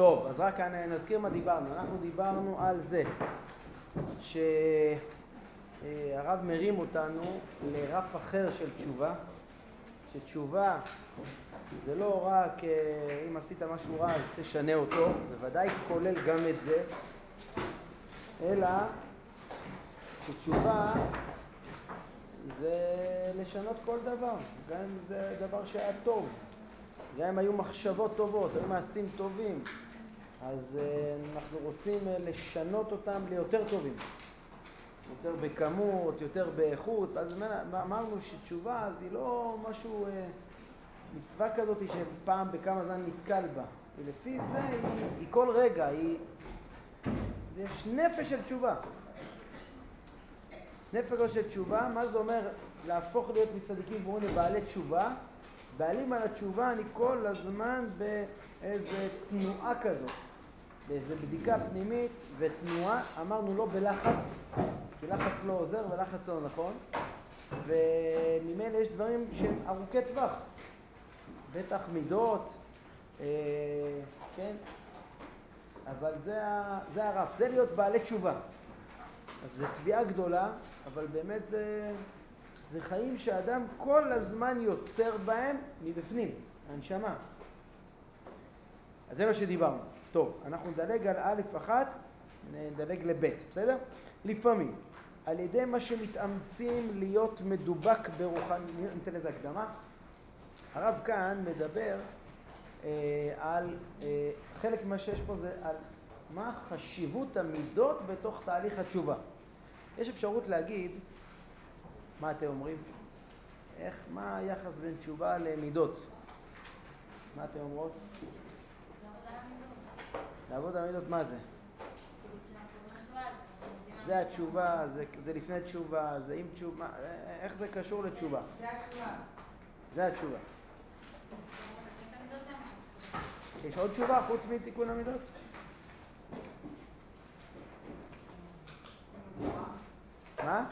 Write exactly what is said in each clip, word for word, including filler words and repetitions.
טוב, אז רק נזכיר מה דיברנו. אנחנו דיברנו על זה שהרב מרים אותנו לרף אחר של תשובה, שתשובה זה לא רק אם עשית משהו רע אז תשנה אותו, זה ודאי כולל גם את זה, אלא שתשובה זה לשנות כל דבר, גם אם זה דבר שהיה טוב, גם אם היו מחשבות טובות, היו מעשים טובים, אז אנחנו רוצים לשנות אותם ליותר טובים, יותר בכמות, יותר באיכות. אז אמרנו שתשובה אז היא לא משהו, מצווה כזאת שפעם בכמה זמן נתקל בה, ולפי זה היא, היא כל רגע, היא, יש נפש של תשובה. נפש של תשובה, מה זה אומר להפוך להיות מצדיקים גמורים לבעלי תשובה? בעלים על התשובה אני כל הזמן באיזה תנועה כזאת, באיזה בדיקה פנימית ותנועה, אמרנו לא בלחץ, כי לחץ לא עוזר ולחץ לא נכון, וממילא יש דברים שהם ארוכי טווח, בטח מידות, אה, כן? אבל זה, זה הרף, זה להיות בעלי תשובה. אז זה תביעה גדולה, אבל באמת זה, זה חיים שאדם כל הזמן יוצר בהם מבפנים, הנשמה. אז זה מה שדיברנו. טוב, אנחנו נדלג על א' אחת, נדלג לב', בסדר? לפעמים, על ידי מה שמתאמצים להיות מדובק ברוחניות, ניתן לזה הקדמה. הרב כאן מדבר אה, על, אה, חלק מה שיש פה זה על מה חשיבות המידות בתוך תהליך התשובה. יש אפשרות להגיד, מה אתם אומרים? איך, מה היחס בין תשובה למידות? מה אתם אומרות? לעבוד על המידות, מה זה? זה התשובה, זה, זה לפני תשובה, זה עם תשובה, איך זה קשור לתשובה? זה התשובה. זה התשובה. יש עוד תשובה חוץ מתיקון המידות? מה?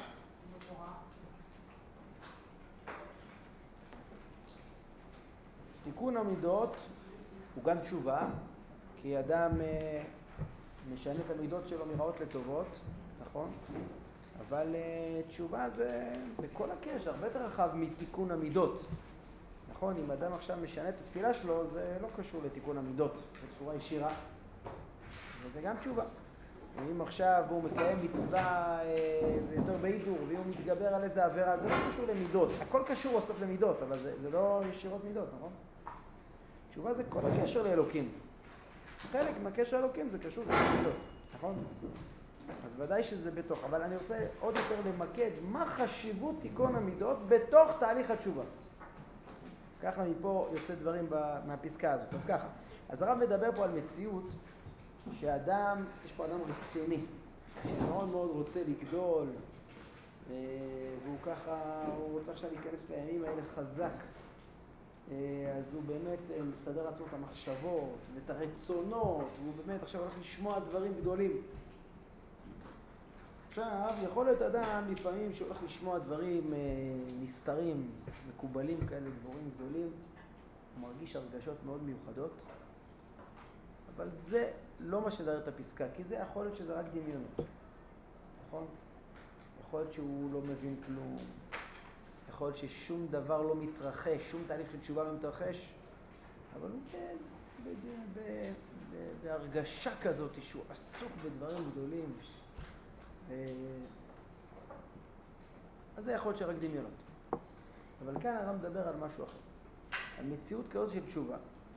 תיקון המידות הוא גם תשובה, כי אדם משנה את המידות שלו מרעות לטובות, נכון? אבל תשובה זה בכל הקשר, הרבה יותר רחב מתיקון המידות. נכון, אם אדם עכשיו משנה את התפילה שלו, זה לא קשור לתיקון המידות בצורה ישירה, וזה גם תשובה. אם עכשיו הוא מקיים מצווה יותר בהידור, ואם הוא מתגבר על איזה עבירה, זה לא קשור למידות. הכל קשור בסוף למידות, אבל זה, זה לא ישירות מידות, נכון? תשובה זה כל הקשר לאלוקים. חלק מהקשר לאלוקים זה קשור למידות, נכון? אז ודאי שזה בתוך, אבל אני רוצה עוד יותר למקד מה חשיבות תיקון המידות בתוך תהליך התשובה. ככה מפה יוצא דברים מהפסקה הזאת. אז ככה, אז הרב מדבר פה על מציאות שאדם, יש פה אדם רציני, שמאוד מאוד רוצה לגדול, והוא ככה, הוא רוצה עכשיו להיכנס לימים האלה חזק, אז הוא באמת מסדר לעצמו את המחשבות ואת הרצונות, והוא באמת עכשיו הולך לשמוע דברים גדולים. עכשיו, יכול להיות אדם לפעמים שהולך לשמוע דברים נסתרים, מקובלים כאלה, דבורים גדולים, הוא מרגיש הרגשות מאוד מיוחדות, אבל זה לא מה שדבר את הפסקה, כי זה יכול להיות שזה רק דמיונות, נכון? יכול להיות שהוא לא מבין כלום, יכול להיות ששום דבר לא מתרחש, שום תהליך של תשובה לא מתרחש, אבל הוא כן, בהרגשה כזאת שהוא עסוק בדברים גדולים, אז זה יכול להיות שרק דמיונות. אבל כאן הרב מדבר על משהו אחר, על מציאות כזאת של תשובה,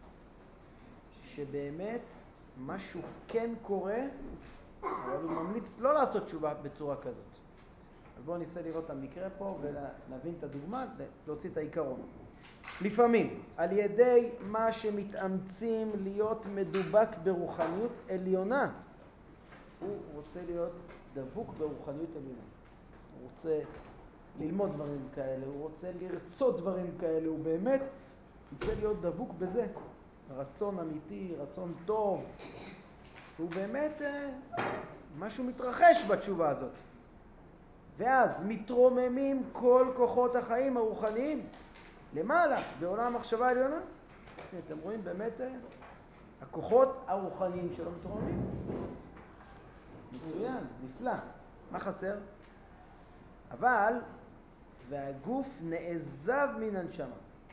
שבאמת משהו כן קורה, אבל הוא ממליץ לא לעשות תשובה בצורה כזאת. אז בואו ניסה לראות את המקרה פה ולהבין את הדוגמה, להוציא את העיקרון. לפעמים, על ידי מה שמתאמצים להיות מדובק ברוחניות עליונה, הוא רוצה להיות דבוק ברוחניות עליונה. הוא רוצה ללמוד דברים כאלה, הוא רוצה לרצות דברים כאלה, הוא באמת רוצה להיות דבוק בזה. רצון אמיתי, רצון טוב, הוא באמת משהו מתרחש בתשובה הזאת. ואז מתרוממים כל כוחות החיים הרוחניים למעלה, בעולם המחשבה העליונה. אתם רואים באמת הכוחות הרוחניים שלו מתרוממים. מצוין, נפלא. מה חסר? אבל, והגוף נעזב מן הנשמה.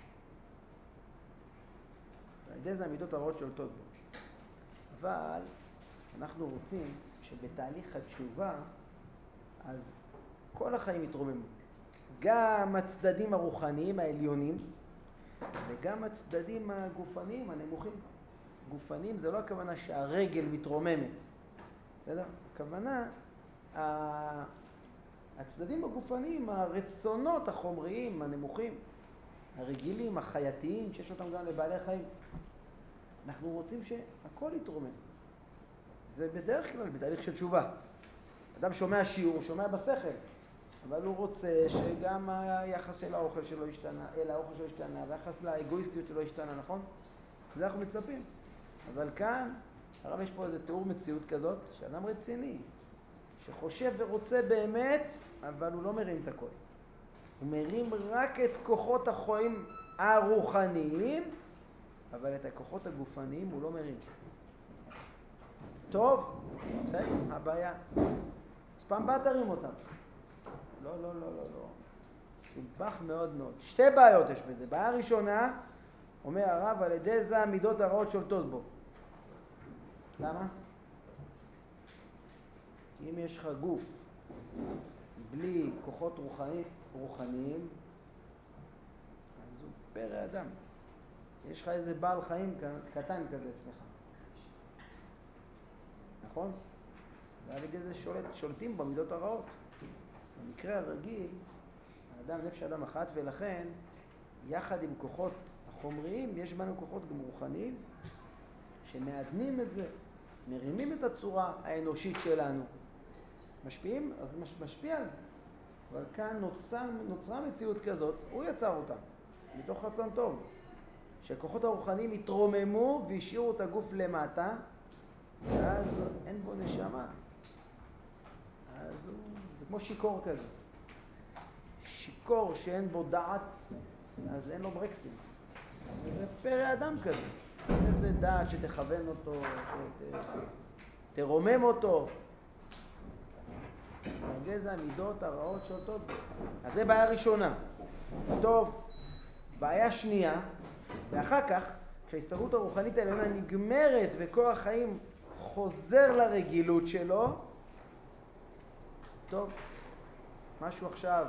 על ידי זה המידות הרעות שולטות בו. אבל אנחנו רוצים שבתהליך התשובה, אז כל החיים יתרוממו. גם הצדדים הרוחניים העליונים, וגם הצדדים הגופניים הנמוכים. גופניים זה לא הכוונה שהרגל מתרוממת. בסדר? הכוונה, הצדדים הגופניים, הרצונות החומריים הנמוכים, הרגילים, החייתיים, שיש אותם גם לבעלי חיים. אנחנו רוצים שהכל יתרומם. זה בדרך כלל בתהליך של תשובה. אדם שומע שיעור, הוא שומע בשכל, אבל הוא רוצה שגם היחס של האוכל שלו ישתנה, אל האוכל שלו ישתנה, והיחס לאגואיסטיות שלו ישתנה, נכון? זה אנחנו מצפים. אבל כאן, הרב יש פה איזה תיאור מציאות כזאת, שאדם רציני, שחושב ורוצה באמת, אבל הוא לא מרים את הכל. הוא מרים רק את כוחות החיים הרוחניים, אבל את הכוחות הגופניים הוא לא מרים. טוב, בסדר, הבעיה. אז פעם בא תרים אותם. לא, לא, לא, לא, לא. סובך מאוד מאוד. שתי בעיות יש בזה. בעיה ראשונה, אומר הרב, על ידי זה המידות הרעות שולטות בו. למה? כי אם יש לך גוף בלי כוחות רוחני, רוחניים, אז הוא פרא אדם. יש לך איזה בעל חיים קטן כזה אצלך. נכון? ועל ידי זה שולט, שולטים במידות הרעות. במקרה הרגיל, האדם נפש אדם אחת, ולכן יחד עם כוחות החומריים יש בנו כוחות גם רוחניים שמעדנים את זה, מרימים את הצורה האנושית שלנו. משפיעים? אז מש, משפיע על זה. אבל כאן נוצר, נוצרה מציאות כזאת, הוא יצר אותה, מתוך רצון טוב. שכוחות הרוחניים התרוממו והשאירו את הגוף למטה, ואז אין בו נשמה. אז הוא, זה כמו שיקור כזה. שיקור שאין בו דעת, אז אין לו ברקסים. זה פרא אדם כזה. איזה דעת שתכוון אותו, שתרומם אותו. זה המידות הרעות שולטות בו. אז זה בעיה ראשונה. טוב, בעיה שנייה, ואחר כך, כשההסתברות הרוחנית העליונה נגמרת וכוח חיים חוזר לרגילות שלו, טוב, משהו עכשיו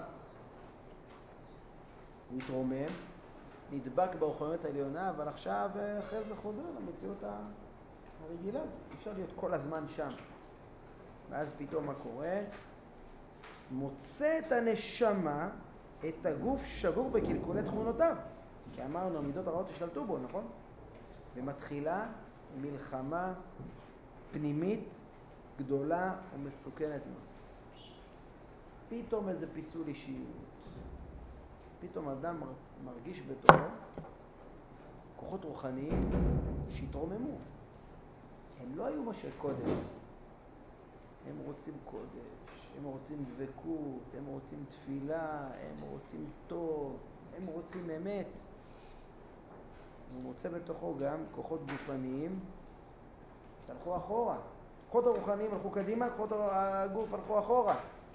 הוא מתרומם, נדבק ברוחניות העליונה, אבל עכשיו אחרי זה חוזר למציאות הרגילה. אפשר להיות כל הזמן שם. ואז פתאום מה קורה? מוצא את הנשמה, את הגוף שבור בקלקולי תכונותיו. כי אמרנו, המידות הרעות השתלטו בו, נכון? ומתחילה מלחמה פנימית גדולה ומסוכנת מאוד. פתאום איזה פיצול אישיות. פתאום אדם מרגיש בתוכו כוחות רוחניים שהתרוממו. הם לא היו מה שקודם. הם רוצים קודש, הם רוצים דבקות, הם רוצים תפילה, הם רוצים טוב, הם רוצים אמת. הוא מוצא בתוכו גם כוחות גופניים שהלכו אחורה. כוחות הרוחניים הלכו קדימה, כוחות הגוף הלכו אחורה.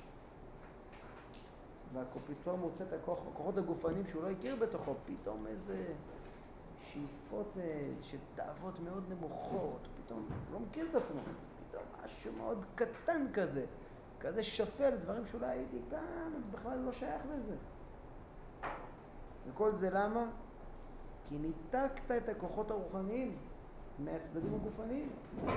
ופתאום מוצא את הכוחות הגופניים שהוא לא הכיר בתוכו, פתאום איזה שאיפות של תאוות מאוד נמוכות, פתאום לא מכיר את עצמו, פתאום משהו מאוד קטן כזה, כזה שפל, דברים שאולי הייתי פעם, בכלל לא שייך לזה. וכל זה למה? כי ניתקת את הכוחות הרוחניים מהצדדים הגופניים.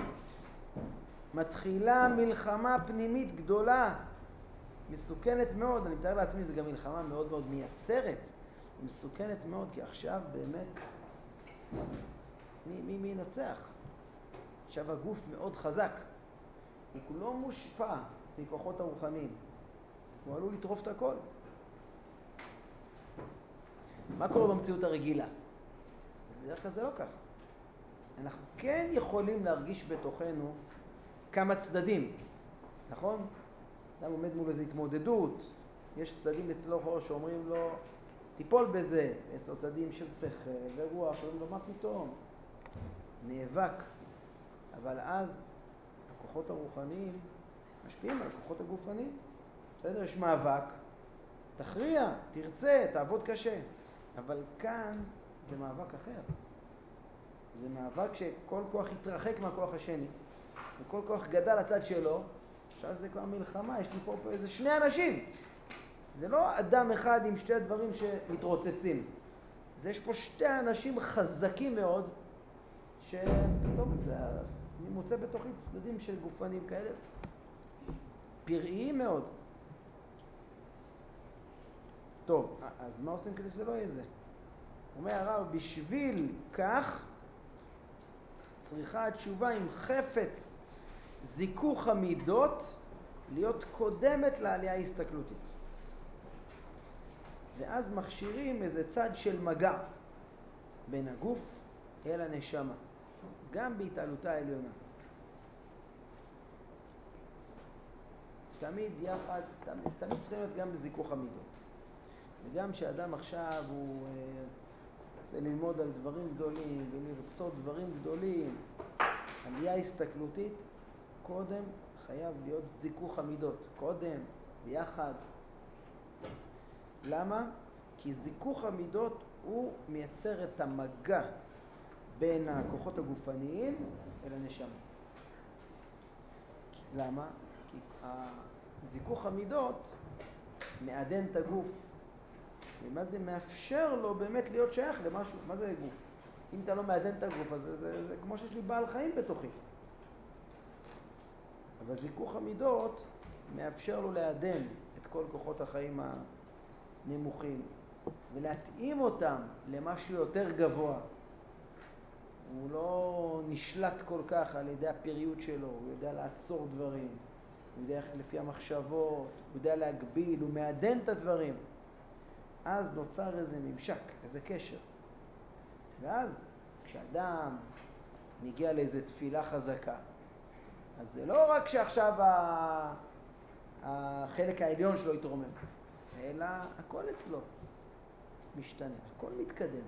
מתחילה מלחמה פנימית גדולה, מסוכנת מאוד. אני מתאר לעצמי, זה גם מלחמה מאוד מאוד מייסרת, מסוכנת מאוד, כי עכשיו באמת מי, מי, מי ינצח? עכשיו הגוף מאוד חזק, הוא כולו מושפע מכוחות הרוחניים, הוא עלול לטרוף את הכל. מה קורה במציאות הרגילה? בדרך כלל זה לא ככה. אנחנו כן יכולים להרגיש בתוכנו כמה צדדים, נכון? אדם עומד מול איזו התמודדות, יש צדדים אצלו שאומרים לו תיפול בזה, יש צדדים של שכל ורוח, אומרים לו מה פתאום? נאבק, אבל אז הכוחות הרוחניים משפיעים על הכוחות הגופניים. בסדר? יש מאבק, תכריע, תרצה, תעבוד קשה. אבל כאן זה מאבק אחר. זה מאבק שכל כוח יתרחק מהכוח השני, וכל כוח גדל לצד שלו. עכשיו זה כבר מלחמה, יש לי פה, פה איזה שני אנשים. זה לא אדם אחד עם שתי הדברים שמתרוצצים. זה יש פה שתי אנשים חזקים מאוד, שפתאום זה, אני מוצא בתוכי צדדים של גופנים כאלה, פראיים מאוד. טוב, אז מה עושים כדי שזה לא יהיה זה? אומר הרב, בשביל כך צריכה התשובה עם חפץ זיכוך המידות להיות קודמת לעלייה ההסתכלותית. ואז מכשירים איזה צד של מגע בין הגוף אל הנשמה, גם בהתעלותה העליונה. תמיד יחד, תמיד, תמיד צריכים להיות גם בזיכוך המידות. וגם שאדם עכשיו הוא אה, רוצה ללמוד על דברים גדולים ולרצות דברים גדולים, עלייה הסתכלותית, קודם חייב להיות זיכוך המידות, קודם, ביחד. למה? כי זיכוך המידות הוא מייצר את המגע בין הכוחות הגופניים אל הנשמה. למה? כי זיכוך המידות מעדן את הגוף. ומה זה מאפשר לו באמת להיות שייך למשהו? מה זה גוף? אם אתה לא מעדן את הגוף, אז זה, זה, זה כמו שיש לי בעל חיים בתוכי. אבל זיכוך המידות מאפשר לו לעדן את כל כוחות החיים הנמוכים, ולהתאים אותם למשהו יותר גבוה. הוא לא נשלט כל כך על ידי הפריות שלו, הוא יודע לעצור דברים, הוא יודע לפי המחשבות, הוא יודע להגביל, הוא מעדן את הדברים. אז נוצר איזה ממשק, איזה קשר. ואז כשאדם מגיע לאיזה תפילה חזקה, אז זה לא רק שעכשיו החלק העליון שלו יתרומם, אלא הכל אצלו משתנה, הכל מתקדם.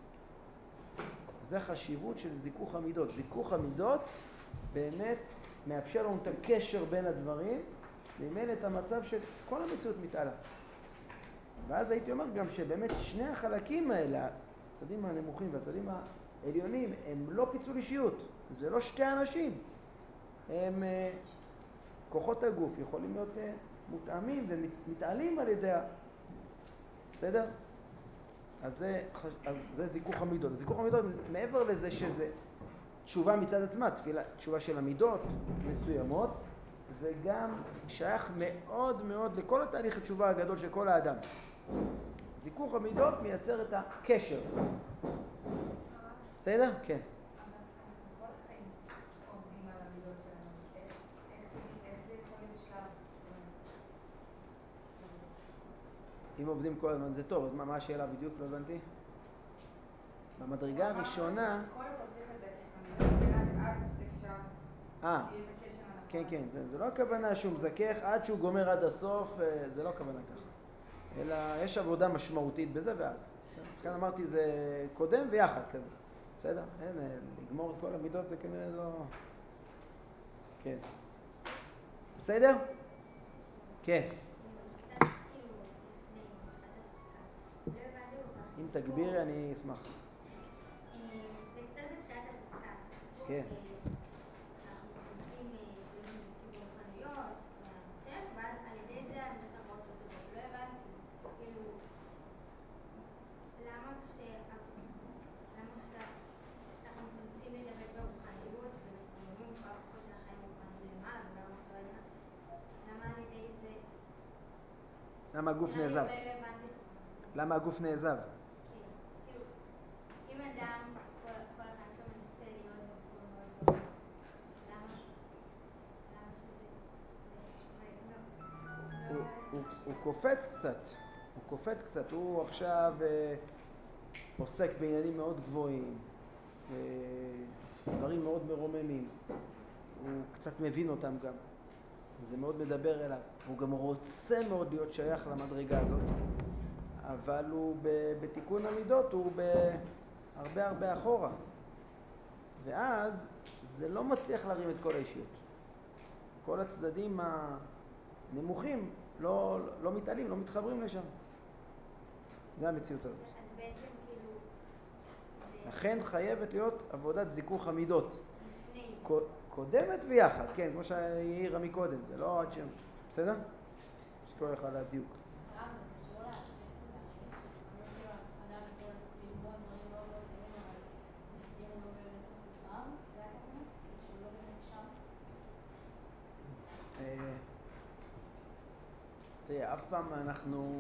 זה חשיבות של זיכוך המידות. זיכוך המידות באמת מאפשר לנו את הקשר בין הדברים, וממילא את המצב שכל המציאות מתעלה. ואז הייתי אומר גם שבאמת שני החלקים האלה, הצדים הנמוכים והצדים העליונים, הם לא פיצול אישיות. זה לא שתי אנשים. הם כוחות הגוף יכולים להיות מותאמים ומתעלים על ידי. בסדר? אז זה, אז זה זיכוך המידות. זיכוך המידות, מעבר לזה שזה תשובה מצד עצמה, תפילה, תשובה של המידות מסוימות, זה גם שייך מאוד מאוד לכל התהליך התשובה הגדול של כל האדם. זיכוך המידות מייצר את הקשר. בסדר? כן. אבל אנחנו כל החיים עובדים על המידות שלנו. איך זה יכול להיות שלב? אם עובדים כל הזמן זה טוב, אז מה השאלה בדיוק? לא הבנתי. במדרגה הראשונה... קודם כל צריך לזכך המידות, ורק אז אפשר אה, שיהיה את הקשר הנכון. כן, כן, זה, זה לא הכוונה שהוא מזכך עד שהוא גומר עד הסוף, זה לא הכוונה ככה. אלא יש עבודה משמעותית בזה ואז. לכן אמרתי זה קודם ויחד כזה. בסדר? אין, לגמור את כל המידות זה כנראה לא... כן. בסדר? כן. אם תגבירי אני אשמח. זה קצת בתחילת הפסקה, הסיפור כן. שאנחנו מתכנסים כאילו מכיוון חנויות, מהמחשב, ואז על ידי זה המדות הבאות לא טובות. לא הבנתי, כאילו, למה כשאנחנו מתכנסים לדבק ברוחניות ומתרוממים כל הכוחות של החיים הרוחניים למעלה וגם מה שלא עליך, למה על ידי זה... למה הגוף נעזב? לא הבנתי. למה הגוף נעזב? כן, כאילו, אם אדם כל החיים שלו מנסה להיות במקום מאוד גבוה, למה? למה שזה... הוא קופץ קצת, הוא קופץ קצת, הוא עכשיו עוסק בעניינים מאוד גבוהים, דברים מאוד מרוממים, הוא קצת מבין אותם גם, זה מאוד מדבר אליו, הוא גם רוצה מאוד להיות שייך למדרגה הזאת, אבל הוא בתיקון המידות, הוא בהרבה הרבה אחורה, ואז זה לא מצליח להרים את כל האישיות. כל הצדדים הנמוכים לא, לא מתעלים, לא מתחברים לשם. זה המציאות הזאת. אז בעצם כאילו... לכן חייבת להיות עבודת זיכוך המידות. לפני זה. קודמת ויחד, כן, כמו שהעירה מקודם, זה לא עד שם, בסדר? שכל אחד לדיוק. למה? זה קשור לאספקט הזה, הרגע שלפעמים כאילו אדם יכול ללמוד דברים מאוד מאוד טובים, אבל אם הוא לא באמת מחובר, זה הכוונה? שהוא לא באמת שם? תראה, אף פעם אנחנו...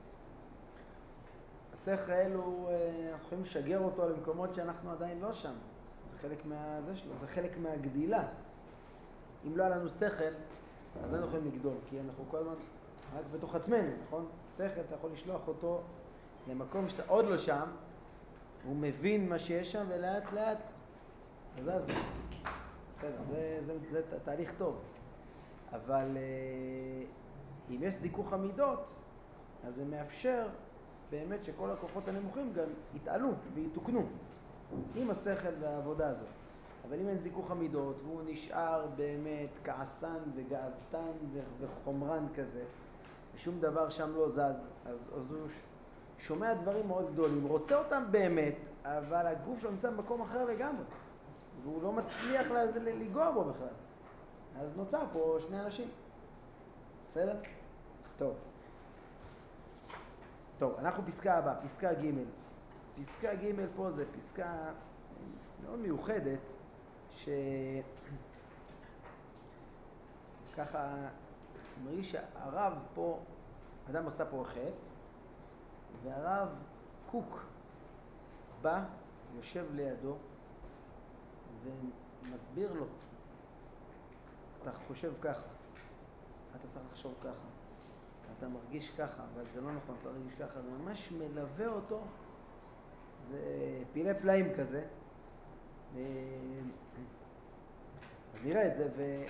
השכל הוא, אנחנו יכולים לשגר אותו למקומות שאנחנו עדיין לא שם. זה חלק מה... זה שלו, זה חלק מהגדילה. אם לא היה לנו שכל, אז לא יכולים לגדול, כי אנחנו כל הזמן רק בתוך עצמנו, נכון? שכל, אתה יכול לשלוח אותו למקום שאתה עוד לא שם, הוא מבין מה שיש שם, ולאט לאט, אז אז לא. בסדר, זה, זה, זה, זה תהליך טוב. אבל אם יש זיכוך המידות, אז זה מאפשר באמת שכל הכוחות הנמוכים גם יתעלו ויתוקנו עם השכל והעבודה הזאת. אבל אם אין זיכוך המידות והוא נשאר באמת כעסן וגאוותן וחומרן כזה, ושום דבר שם לא זז, אז, אז הוא שומע דברים מאוד גדולים, רוצה אותם באמת, אבל הגוף שלו נמצא במקום אחר לגמרי, והוא לא מצליח לגוע בו בכלל. אז נוצר פה שני אנשים. בסדר? טוב. טוב, אנחנו פסקה הבאה, פסקה ג'. פסקה ג' פה זה פסקה מאוד מיוחדת, שככה מרגיש שהרב פה, אדם עשה פה חטא, והרב קוק בא, יושב לידו, ומסביר לו, אתה חושב ככה, אתה צריך לחשוב ככה, אתה מרגיש ככה, אבל זה לא נכון, צריך להרגיש ככה, וממש מלווה אותו, זה פילי פלאים כזה. אז נראה את זה, ו...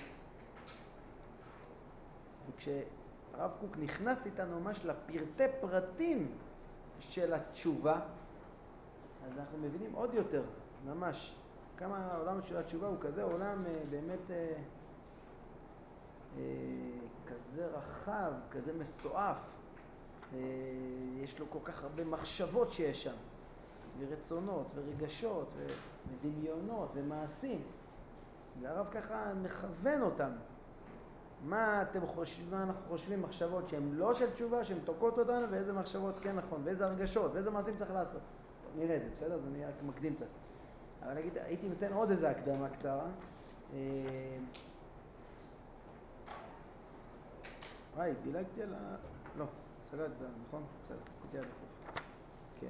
וכשהרב קוק נכנס איתנו ממש לפרטי פרטים של התשובה, אז אנחנו מבינים עוד יותר, ממש, כמה העולם של התשובה הוא כזה עולם באמת אה, אה, כזה רחב, כזה מסועף, אה, יש לו כל כך הרבה מחשבות שיש שם, ורצונות ורגשות ודמיונות ומעשים, והרב ככה מכוון אותם. מה אתם חושבים, מה אנחנו חושבים מחשבות שהן לא של תשובה, שהן תוקעות אותנו, ואיזה מחשבות כן נכון, ואיזה הרגשות, ואיזה מעשים צריך לעשות. טוב, נראה את זה, בסדר? אז אני רק מקדים קצת. אבל נגיד, הייתי נותן עוד איזה הקדמה קצרה. וואי, דילגתי על ה... לא, סגרתי את זה, נכון? בסדר, עשיתי עד הסוף. כן.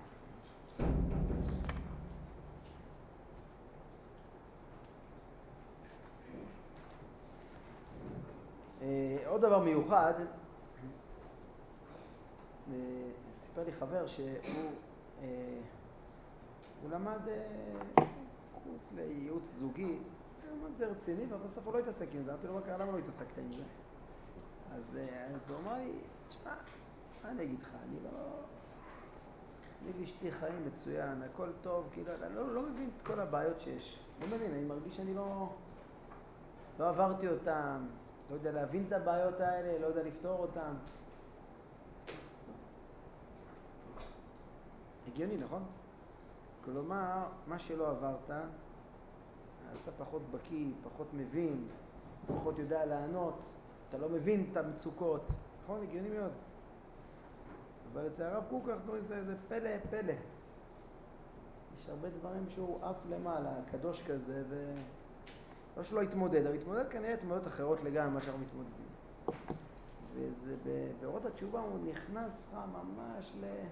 עוד דבר מיוחד, סיפר לי חבר שהוא הוא למד קורס לייעוץ זוגי, הוא למד זה רציני, אבל בסוף הוא לא התעסק עם זה, אמרתי לו מה קרה, למה לא התעסקת עם זה? אז, אז הוא אמר לי, תשמע, מה אני אגיד לך, אני לא... אני ואשתי חיים מצוין, הכל טוב, כאילו, אני לא, לא מבין את כל הבעיות שיש. לא מבין, אני מרגיש שאני לא... לא עברתי אותם, לא יודע להבין את הבעיות האלה, לא יודע לפתור אותם. הגיוני, נכון? כלומר, מה שלא עברת, אז אתה פחות בקיא, פחות מבין, פחות יודע לענות, אתה לא מבין את המצוקות. נכון? הגיוני מאוד. אבל אצל הרב קוק אנחנו רואים איזה פלא, פלא. יש הרבה דברים שהוא אף למעלה, קדוש כזה, ו... לא שלא התמודד, אבל התמודד כנראה התמודדות אחרות לגמרי ממה שאנחנו מתמודדים. וזה באורות התשובה הוא נכנס לך ממש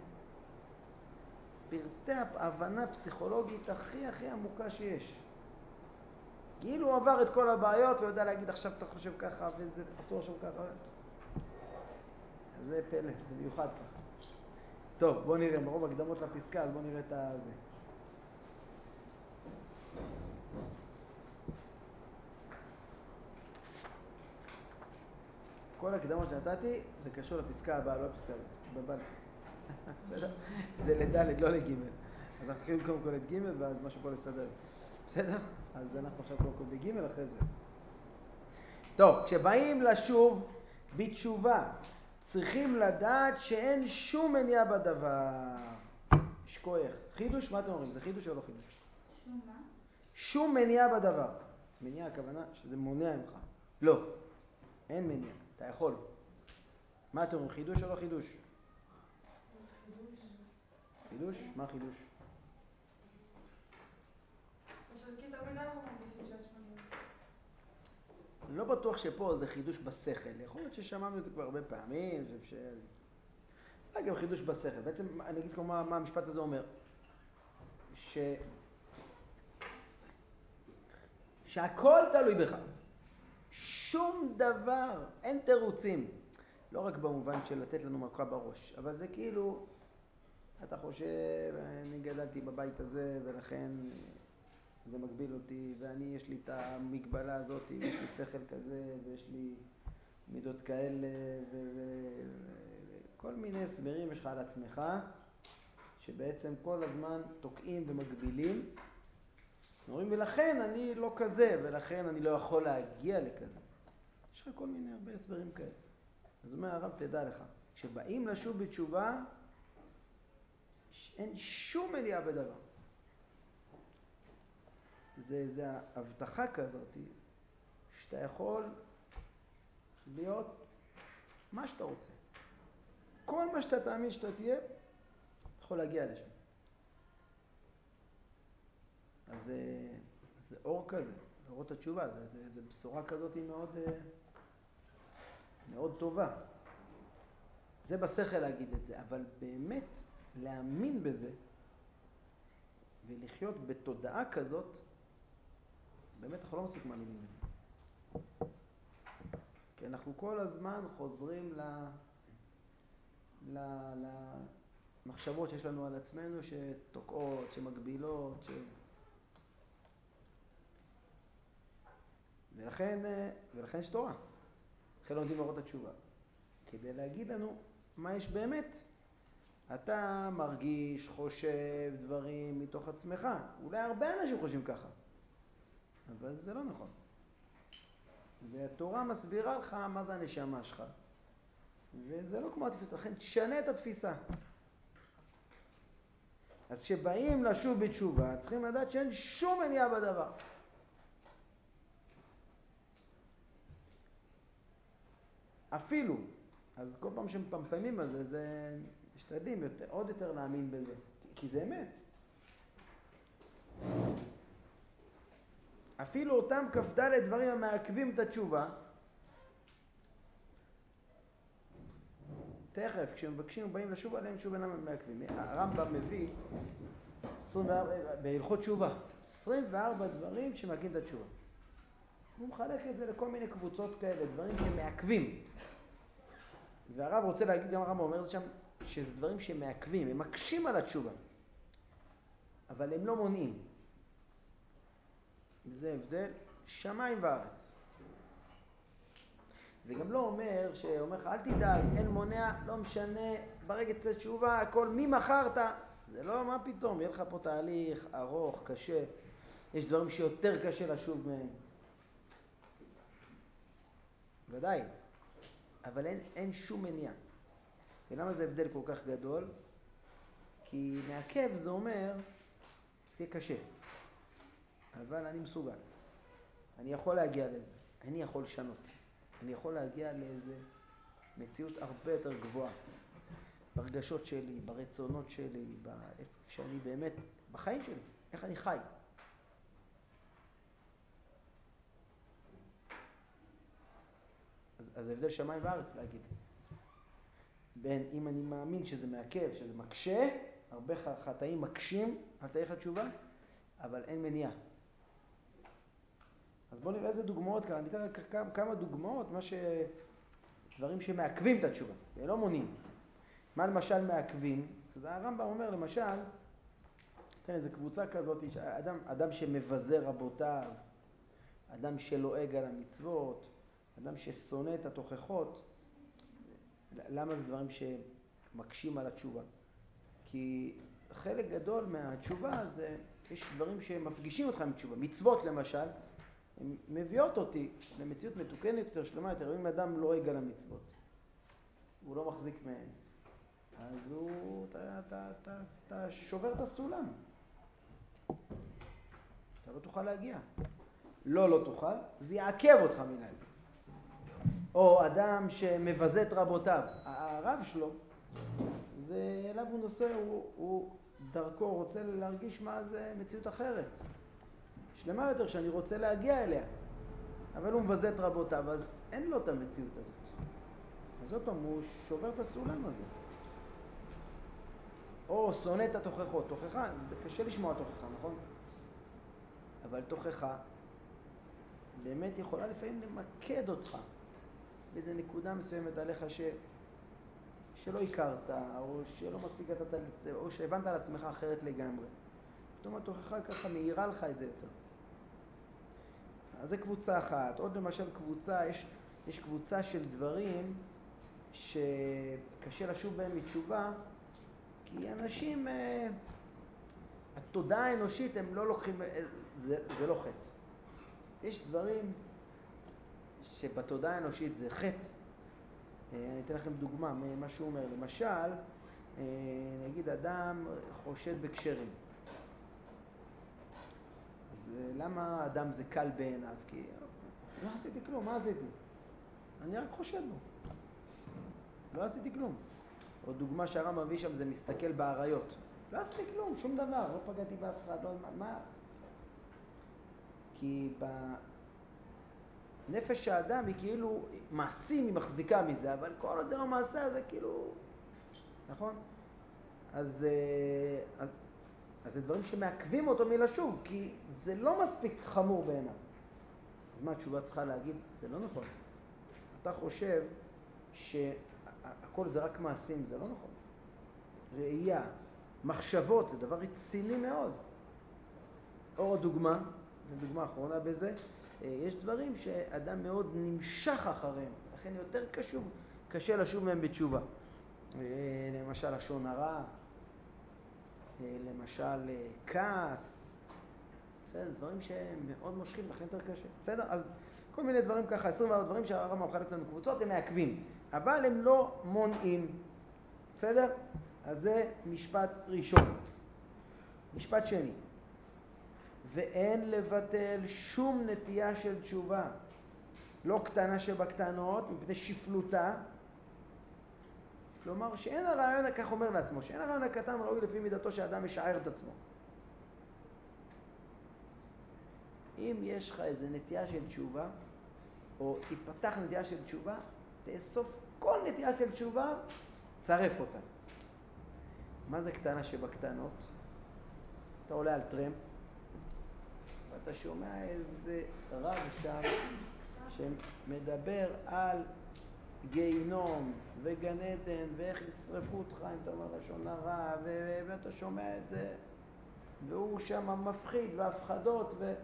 לפרטי ההבנה הפסיכולוגית הכי הכי עמוקה שיש. כאילו הוא עבר את כל הבעיות ויודע להגיד עכשיו אתה חושב ככה וזה אסור עכשיו ככה. זה פלא, זה מיוחד ככה. טוב, בוא נראה, מרוב הקדמות לפסקה, אז בוא נראה את זה. כל הקדמות שנתתי זה קשור לפסקה הבאה, לא לפסקה הזאת. בבא. בסדר? זה לדלת, לא לגימל. אז אנחנו חושבים קודם כל את גימל ואז משהו פה לסדר. בסדר? אז אנחנו עכשיו קודם כל בג' אחרי זה. טוב, כשבאים לשוב בתשובה, צריכים לדעת שאין שום מניעה בדבר. שכוח. חידוש, מה אתם אומרים? זה חידוש או לא חידוש? שום מה? שום מניעה בדבר. מניעה הכוונה שזה מונע ממך. לא. אין מניעה. אתה יכול. מה אתם אומרים? חידוש או לא חידוש? חידוש? מה חידוש? פשוט כי תמיד אנחנו מרגישים שיש מניעה. אני לא בטוח שפה זה חידוש בשכל. יכול להיות ששמענו את זה כבר הרבה פעמים. ש... זה גם חידוש בשכל. בעצם אני אגיד כמו מה, מה המשפט הזה אומר. ש... שהכל תלוי בך. שום דבר, אין תירוצים. לא רק במובן של לתת לנו מכה בראש, אבל זה כאילו, אתה חושב, אני גדלתי בבית הזה ולכן זה מגביל אותי, ואני יש לי את המגבלה הזאת, ויש לי שכל כזה, ויש לי מידות כאלה, וכל מיני הסברים יש לך על עצמך, שבעצם כל הזמן תוקעים ומגבילים. אומרים, ולכן אני לא כזה, ולכן אני לא יכול להגיע לכזה. יש לך כל מיני הרבה הסברים כאלה. אז אומר הרב, תדע לך, כשבאים לשוב בתשובה, אין שום מניעה בדבר. זה, זה ההבטחה כזאת, שאתה יכול להיות מה שאתה רוצה. כל מה שאתה תאמין שאתה תהיה, אתה יכול להגיע לשם. אז זה, זה אור כזה, אורות התשובה, זה, זה, זה בשורה כזאת מאוד, מאוד טובה. זה בשכל להגיד את זה, אבל באמת להאמין בזה ולחיות בתודעה כזאת, באמת אנחנו לא מספיק מאמינים בזה. כי אנחנו כל הזמן חוזרים ל... ל... למחשבות שיש לנו על עצמנו שתוקעות, שמגבילות, ש... ולכן, ולכן יש תורה. לכן לומדים אורות התשובה. כדי להגיד לנו מה יש באמת. אתה מרגיש, חושב דברים מתוך עצמך. אולי הרבה אנשים חושבים ככה. אבל זה לא נכון. והתורה מסבירה לך מה זה הנשמה שלך. וזה לא כמו התפיסה. לכן תשנה את התפיסה. אז כשבאים לשוב בתשובה, צריכים לדעת שאין שום מניעה בדבר. אפילו, אז כל פעם שמפמפמים על זה, זה משתדלים יותר, עוד יותר להאמין בזה. כי זה אמת. אפילו אותם כ"ד דברים המעכבים את התשובה, תכף, כשמבקשים ובאים לשוב עליהם, שוב אינם מעכבים. הרמב"ם מביא עשרים וארבע, בהלכות תשובה, עשרים וארבע דברים שמעכבים את התשובה. הוא מחלק את זה לכל מיני קבוצות כאלה, דברים שמעכבים. והרב רוצה להגיד, גם הרמב"ם אומר את זה שם, שזה דברים שמעכבים, הם מקשים על התשובה. אבל הם לא מונעים. וזה הבדל שמיים וארץ. זה גם לא אומר שאומר לך, אל תדאג, אין מונע, לא משנה, ברגע תצא תשובה, הכל, מי מכרת? זה לא, מה פתאום, יהיה לך פה תהליך ארוך, קשה. יש דברים שיותר קשה לשוב מהם. ודאי. אבל אין, אין שום מניע. ולמה זה הבדל כל כך גדול? כי מעכב זה אומר, זה קשה. אבל אני מסוגל. אני יכול להגיע לזה. אני יכול לשנות. אני יכול להגיע לאיזה מציאות הרבה יותר גבוהה. ברגשות שלי, ברצונות שלי, באיפה שאני באמת, בחיים שלי. איך אני חי. אז, אז ההבדל שמיים וארץ להגיד. בין אם אני מאמין שזה מעכב, שזה מקשה, הרבה חטאים מקשים על תהליך התשובה, אבל אין מניעה. אז בואו נראה איזה דוגמאות כאן. אני אתן כמה, כמה דוגמאות, מה ש... דברים שמעכבים את התשובה, ולא מונעים. מה למשל מעכבים? אז הרמב"ם אומר למשל, תן איזו קבוצה כזאת, אדם, אדם שמבזה רבותיו, אדם שלועג על המצוות, אדם ששונא את התוכחות. למה זה דברים שמקשים על התשובה? כי חלק גדול מהתשובה זה יש דברים שמפגישים אותך עם תשובה. מצוות למשל, הן מביאות אותי למציאות מתוקנת יותר, שלמה יותר. אם אדם לא רגע למצוות, הוא לא מחזיק מהן, אז הוא, אתה, אתה, אתה, אתה שובר את הסולם. אתה לא תוכל להגיע. לא, לא תוכל, זה יעכב אותך מנהל. או אדם שמבזה את רבותיו, הרב שלו, זה אליו הוא נושא, הוא, הוא דרכו רוצה להרגיש מה זה מציאות אחרת. שלמה יותר שאני רוצה להגיע אליה, אבל הוא מבזה את רבותיו, אז אין לו את המציאות הזאת. אז עוד פעם, הוא שובר את הסולם הזה. או שונא את התוכחות. תוכחה, זה קשה לשמוע תוכחה, נכון? אבל תוכחה באמת יכולה לפעמים למקד אותך באיזו נקודה מסוימת עליך ש... שלא הכרת, או שלא מספיק אתה, או שהבנת על עצמך אחרת לגמרי. פתאום התוכחה ככה מאירה לך את זה יותר. אז זה קבוצה אחת. עוד למשל קבוצה, יש, יש קבוצה של דברים שקשה לשוב בהם מתשובה, כי אנשים, התודעה האנושית הם לא לוקחים, זה, זה לא חטא. יש דברים שבתודעה האנושית זה חטא. אני אתן לכם דוגמה ממה שהוא אומר. למשל, נגיד אדם חושד בקשרים. אז למה אדם זה קל בעיניו? כי לא עשיתי כלום, מה עשיתי? אני רק חושד בו. לא עשיתי כלום. או דוגמה שהרם מביא שם זה מסתכל בעריות. לא עשיתי כלום, שום דבר, לא פגעתי באף אחד, לא, מה? כי בנפש האדם היא כאילו מעשים, היא מחזיקה מזה, אבל כל עוד זה לא מעשה, זה כאילו, נכון? אז, אז, אז זה דברים שמעכבים אותו מלשוב, כי זה לא מספיק חמור בעיניו. אז מה התשובה צריכה להגיד? זה לא נכון. אתה חושב שהכל זה רק מעשים, זה לא נכון. ראייה, מחשבות, זה דבר רציני מאוד. או דוגמה, דוגמה אחרונה בזה, יש דברים שאדם מאוד נמשך אחריהם, לכן יותר קשוב, קשה לשוב מהם בתשובה. למשל לשון הרע, למשל כעס, בסדר, דברים שהם מאוד מושכים, לכן יותר קשה. בסדר? אז כל מיני דברים ככה, עשרים וארבע דברים שהרמב"ם מחלק לנו קבוצות, הם מעכבים, אבל הם לא מונעים. בסדר? אז זה משפט ראשון. משפט שני. ואין לבטל שום נטייה של תשובה, לא קטנה שבקטנות, מפני שפלותה. כלומר, שאין הרעיון, כך אומר לעצמו, שאין הרעיון הקטן ראוי לפי מידתו שאדם משער את עצמו. אם יש לך איזו נטייה של תשובה, או תיפתח נטייה של תשובה, תאסוף כל נטייה של תשובה, צרף אותה. מה זה קטנה שבקטנות? אתה עולה על טרמפ, ואתה שומע איזה רב שם שמדבר על גיהינום וגן עדן ואיך ישרפו אותך אם אתה אומר לשון הרע, ואתה שומע את זה, והוא שם מפחיד והפחדות, ואתה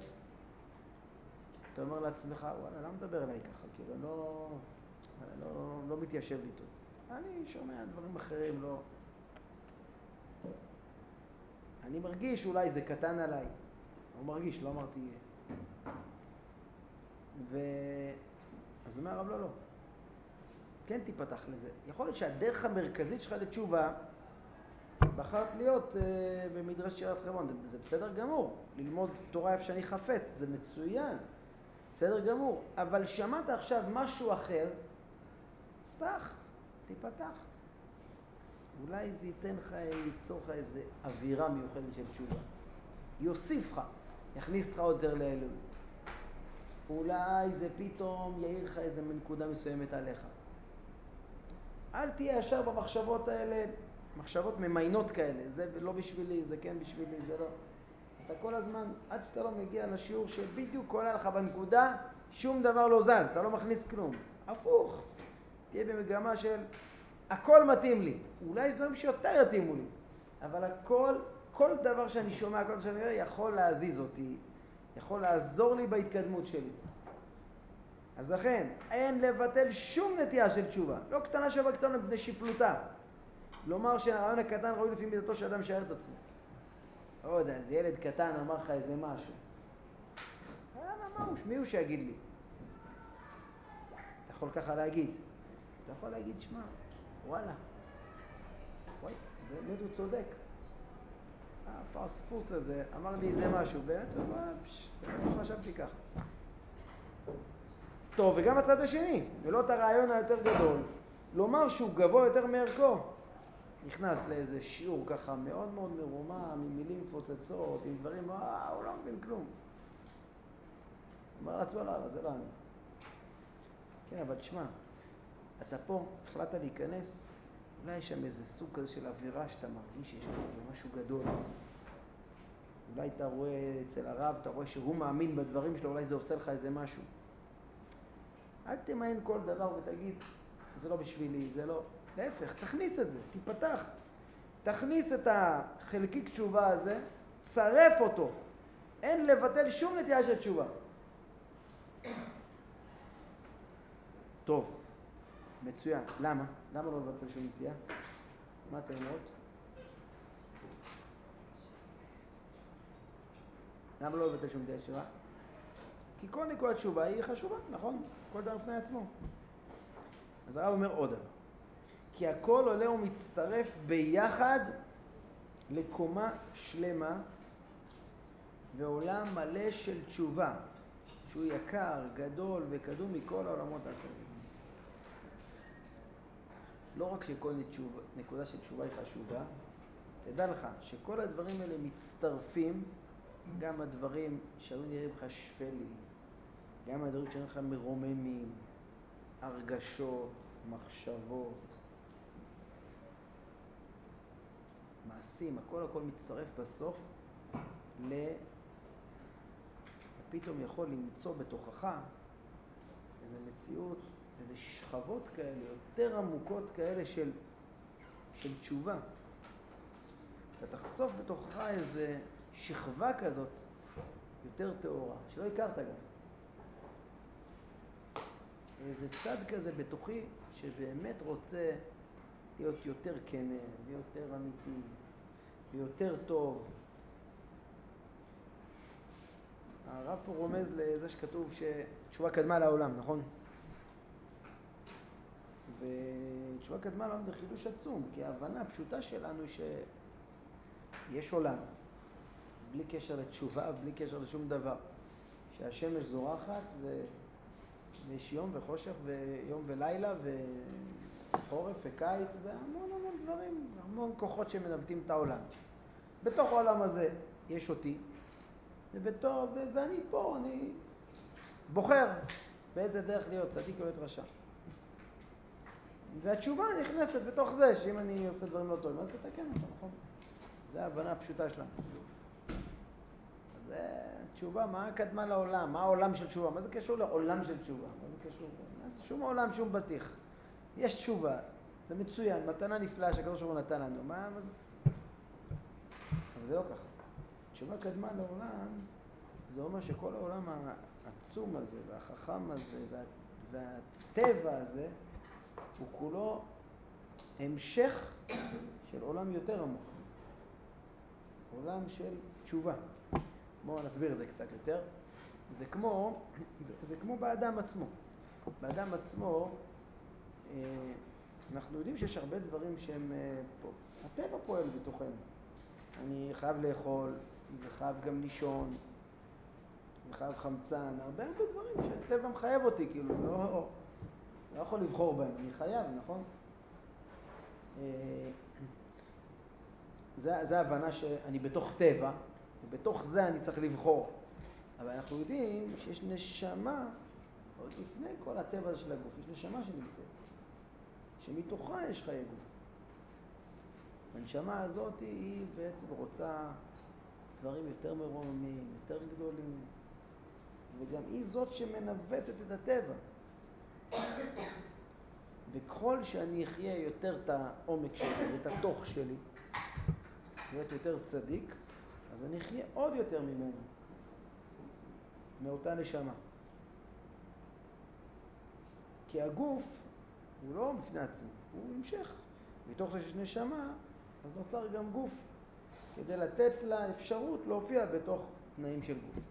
אומר לעצמך, וואלה, למה מדבר אליי ככה? כאילו, לא, לא, לא מתיישב איתו. אני שומע דברים אחרים, לא... אני מרגיש אולי זה קטן עליי. הוא מרגיש, לא אמרתי יהיה. ו... אז הוא אומר, הרב, לא, לא. כן תיפתח לזה. יכול להיות שהדרך המרכזית שלך לתשובה, בחרת להיות אה, במדרש שירת חברון. זה, זה בסדר גמור. ללמוד תורה איפה שאני חפץ, זה מצוין. בסדר גמור. אבל שמעת עכשיו משהו אחר, פתח, תיפתח. אולי זה ייתן לך, ייצור לך איזו אווירה מיוחדת של תשובה. יוסיף לך, יכניס לך עוד יותר לאלוהים. אולי זה פתאום יאיר לך איזו נקודה מסוימת עליך. אל תהיה ישר במחשבות האלה, מחשבות ממיינות כאלה. זה לא בשבילי, זה כן בשבילי, זה לא. אתה כל הזמן, עד שאתה לא מגיע לשיעור שבדיוק קולה לך בנקודה, שום דבר לא זז, אתה לא מכניס כלום. הפוך. תהיה במגמה של הכל מתאים לי. אולי יש דברים שיותר יתאימו לי. אבל הכל, כל דבר שאני שומע, כל דבר שאני רואה, יכול להזיז אותי. יכול לעזור לי בהתקדמות שלי. אז לכן, אין לבטל שום נטייה של תשובה. לא קטנה שבקטנה מפני שפלותה. לומר שהרעיון הקטן ראוי לפי מידתו שאדם משער את עצמו. לא יודע, איזה ילד קטן אמר לך איזה משהו. למה, מה הוא? מי הוא שיגיד לי? אתה יכול ככה להגיד. אתה יכול להגיד, שמע, וואלה, וואי, באמת הוא צודק. הפרספוס הזה אמר לי איזה משהו, באמת, וואלה, פש, לא חשבתי ככה. טוב, וגם הצד השני, ולא את הרעיון היותר גדול, לומר שהוא גבוה יותר מערכו. נכנס לאיזה שיעור ככה מאוד מאוד מרומם, עם מילים פוצצות, עם דברים, אה, הוא לא מבין כלום. אומר לעצמו, לא, זה לא אני. כן, אבל תשמע, אתה פה, החלטת להיכנס, אולי יש שם איזה סוג כזה של אווירה שאתה מרגיש שיש פה איזה משהו גדול. אולי אתה רואה אצל הרב, אתה רואה שהוא מאמין בדברים שלו, אולי זה עושה לך איזה משהו. אל תמיין כל דבר ותגיד, זה לא בשבילי, זה לא... להפך, תכניס את זה, תיפתח. תכניס את החלקיק תשובה הזה, צרף אותו. אין לבטל שום נטייה של תשובה. טוב, מצוין. למה? למה לא לבטל שום נטייה? מה אתם אומרות? למה לא לבטל שום נטייה של תשובה? כי כל נקודת תשובה היא חשובה, נכון? כל דבר לפני עצמו. אז הרב אומר עוד דבר. כי הכל עולה ומצטרף ביחד לקומה שלמה ועולם מלא של תשובה, שהוא יקר, גדול וקדום מכל העולמות האחרים. לא רק שכל נתשובה, נקודה של תשובה היא חשובה, תדע לך שכל הדברים האלה מצטרפים, גם הדברים שהיו נראים לך שפלים, גם הדברים שהיו לך מרוממים, הרגשות, מחשבות, מעשים, הכל הכל מצטרף בסוף ל... אתה פתאום יכול למצוא בתוכך איזו מציאות, איזה שכבות כאלה, יותר עמוקות כאלה של, של תשובה. אתה תחשוף בתוכך איזו שכבה כזאת יותר טהורה, שלא הכרת גם. איזה צד כזה בתוכי שבאמת רוצה להיות יותר כנה, ויותר אמיתי, ויותר טוב. הרב פה רומז לזה שכתוב שתשובה קדמה לעולם, נכון? ותשובה קדמה לעולם זה חידוש עצום, כי ההבנה הפשוטה שלנו שיש עולם, בלי קשר לתשובה, בלי קשר לשום דבר. שהשמש זורחת ו... ויש יום וחושך ויום ולילה וחורף וקיץ והמון המון דברים, המון כוחות שמנווטים את העולם. בתוך העולם הזה יש אותי, ובתור, ו... ואני פה, אני בוחר באיזה דרך להיות צדיק או להיות רשע. והתשובה נכנסת בתוך זה, שאם אני עושה דברים לא טובים, אז תתקן אותם, נכון? זה ההבנה הפשוטה שלנו. אז תשובה, מה קדמה לעולם? מה העולם של תשובה? מה זה קשור לעולם של תשובה? מה זה קשור? מה זה שום עולם, שום בטיח. יש תשובה, זה מצוין, מתנה נפלאה שהקדוש ברוך הוא נתן לנו. מה, מה זה? אבל זה לא ככה. תשובה קדמה לעולם, זה אומר שכל העולם העצום הזה, והחכם הזה, וה, והטבע הזה, הוא כולו המשך של עולם יותר עמוק. עולם של תשובה. בואו נסביר את זה קצת יותר. זה כמו, זה, זה כמו באדם עצמו. באדם עצמו, אה, אנחנו יודעים שיש הרבה דברים שהם אה, פה. הטבע פועל בתוכנו. אני חייב לאכול, וחייב גם לישון, וחייב חמצן, הרבה הרבה דברים שהטבע מחייב אותי, כאילו, לא, לא יכול לבחור בהם, אני חייב, נכון? אה, זה, זה ההבנה שאני בתוך טבע, ובתוך זה אני צריך לבחור. אבל אנחנו יודעים שיש נשמה, עוד לפני כל הטבע של הגוף, יש נשמה שנמצאת, שמתוכה יש חיי גוף. הנשמה הזאת היא בעצם רוצה דברים יותר מרוממים, יותר גדולים, וגם היא זאת שמנווטת את הטבע. וככל שאני אחיה יותר את העומק שלי, את התוך שלי, להיות יותר צדיק, אז אני אחיה עוד יותר ממנו, מאותה נשמה. כי הגוף הוא לא בפני עצמו, הוא המשך. מתוך זה שיש נשמה, אז נוצר גם גוף כדי לתת לה אפשרות להופיע בתוך תנאים של גוף.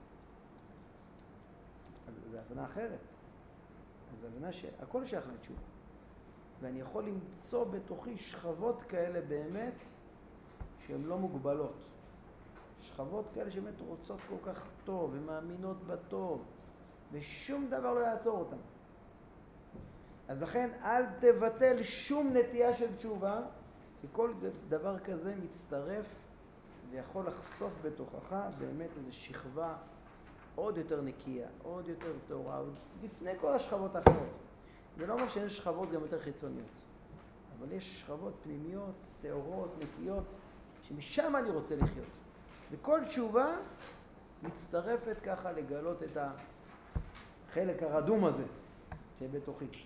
אז זו הבנה אחרת. אז זו הבנה שהכל שייך לתשובה. ואני יכול למצוא בתוכי שכבות כאלה באמת שהן לא מוגבלות. שכבות כאלה שבאמת רוצות כל כך טוב ומאמינות בטוב, ושום דבר לא יעצור אותן. אז לכן אל תבטל שום נטייה של תשובה, כי כל דבר כזה מצטרף ויכול לחשוף בתוכך באמת איזו שכבה עוד יותר נקייה, עוד יותר טהורה, לפני כל השכבות האחרות. זה לא אומר שיש שכבות גם יותר חיצוניות, אבל יש שכבות פנימיות, טהורות, נקיות, שמשם אני רוצה לחיות. וכל תשובה מצטרפת ככה לגלות את החלק הרדום הזה שבתוכי. אם